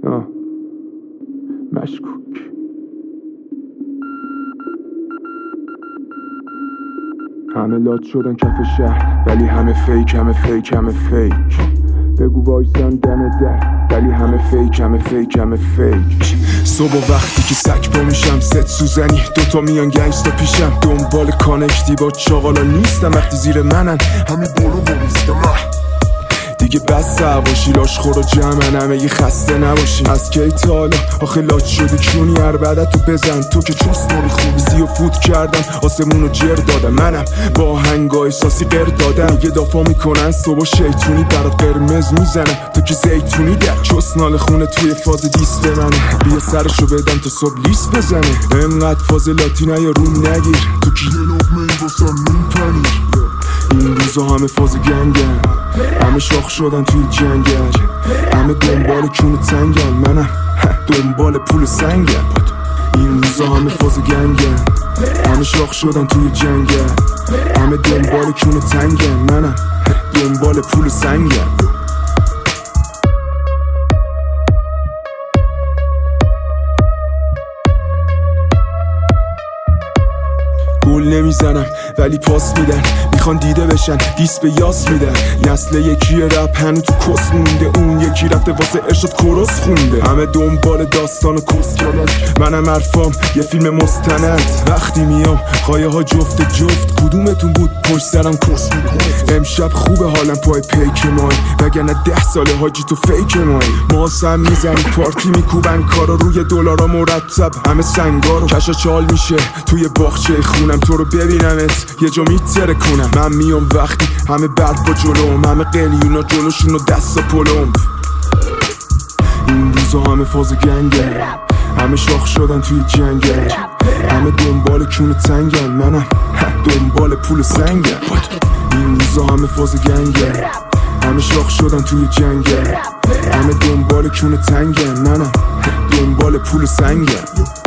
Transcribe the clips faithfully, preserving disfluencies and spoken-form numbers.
آه مشکوک. همه لات شدن کف شهر ولی همه فیک، همه فیک، همه فیک. بگو وایسان دم در ولی همه فیک، همه فیک، همه فیک. صبح وقتی که سک پا میشم ست سوزنی دوتا میان گنگستا پیشم، دنبال کانکتی با چاقالا نیستم وقتی زیر منن همه برو بریستم. دیگه بس سواشی لاش خورا جمعن همه یه خسته نباشی. از کی تا حالا آخه لاچ شدی کونی هر بعدت تو بزن تو که چوست نمیخونی. سی و فوت کردم آسمونو جر دادم، منم با هنگای ساسی قر دادم. یه دافا میکنن صبح شیطونی برات قرمز میزنم تو که زیتونی در چوست نال خونه توی فاز دیست به منه. بیا سرشو بدم تا صبح لیست بزنه. انقدر فاز لاتینا یا روم نگیر تو که یه لقمه ای واسم میپنیر. این روزا همه فاز گنگن، همه شاخ شدن توی جنگل، همه دنبال کون تنگن، منم دنبال پول سنگن. این روزا همه فاز گنگن، همه شاخ شدن توی جنگل، همه دنبال کون تنگن، منم دنبال پول سنگن. گل نمیزنم ولی پاس میدن، میخوان دیده بشن دیس به یاس میدن. نسل یکی رپ هنو تو کس مونده، اون یکی رفته واسه ارشاد کورس خونده. همه دنبال داستان و کس کردن، منم حرفام یه فیلم مستند. وقتی میام قایه ها جفت جفت، کدومتون بود پشت سرم کس میکنه. امشب خوبه حالم پای پیک مای، وگرنه ده ساله حاجی تو فیک مای. ما سم میزنی پارتی میکوبن کارا روی دلارا مرتب، همه سنگارو کشا چال میشه توی باغچه خونم. تو رو ببینمت یه جا میتره کنم. من میام وقتی همه برد با جلوم، همه قلیونا جلوشون و دست پلوم. این روزا همه فاز گنگن، همه شاخ شدن توی جنگل، همه دنبال کون تنگن، منم دنبال پول سنگن. این روزا همه فاز گنگن، همه شاخ شدن توی جنگل، همه دنبال کون تنگن، منم دنبال پول سنگن.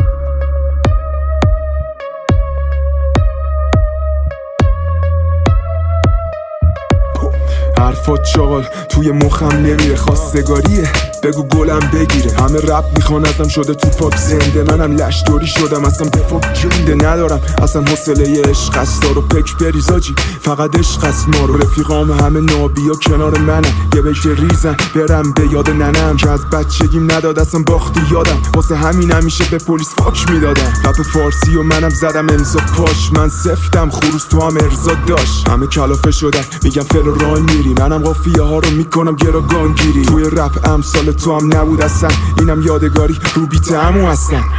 حرفات چاقال توی مخم نمیره، خواستگاریه بگو گلم بگیره. همه رپ میخوان ازم شده تو پاک زنده، منم لشداری شدم اصلا دفاع جنده ندارم. اصلا حوصله عشق است رو پک بریزاجی، فقط عشق است ما رو. رفیقام همه نابیا کنار منم، یه بیش ریزن برم به یاد ننم که از بچگیم نداد اصلا باختی یادم. واسه همین همیشه به پلیس فاک میدادم. رپ فارسی و منم زدم امضا پاش، من سفتم خروس تو هم ارزا داشت. همه کلافه شدن میگم فل رای میری، منم قافیه ها رو میکنم گراگان گیری. توی رپ امثال تو هم نبود اصلا، اینم یادگاری رو بیت همو هستن.